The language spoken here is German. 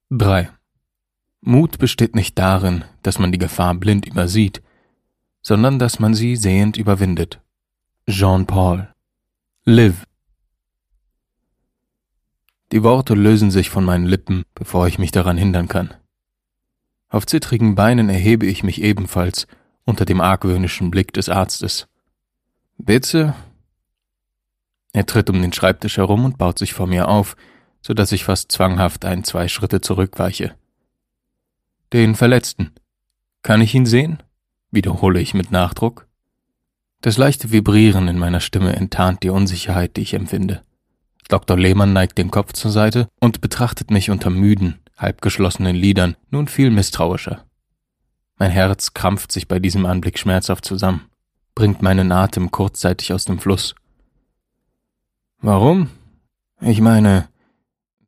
3. Mut besteht nicht darin, dass man die Gefahr blind übersieht, sondern dass man sie sehend überwindet. Jean-Paul. Live. Die Worte lösen sich von meinen Lippen, bevor ich mich daran hindern kann. Auf zittrigen Beinen erhebe ich mich ebenfalls unter dem argwöhnischen Blick des Arztes. »Bitte?« Er tritt um den Schreibtisch herum und baut sich vor mir auf, so dass ich fast zwanghaft 2 Schritte zurückweiche. »Den Verletzten. Kann ich ihn sehen?« wiederhole ich mit Nachdruck. Das leichte Vibrieren in meiner Stimme enttarnt die Unsicherheit, die ich empfinde. Dr. Lehmann neigt den Kopf zur Seite und betrachtet mich unter müden, halbgeschlossenen Lidern nun viel misstrauischer. Mein Herz krampft sich bei diesem Anblick schmerzhaft zusammen, bringt meinen Atem kurzzeitig aus dem Fluss. »Warum? Ich meine,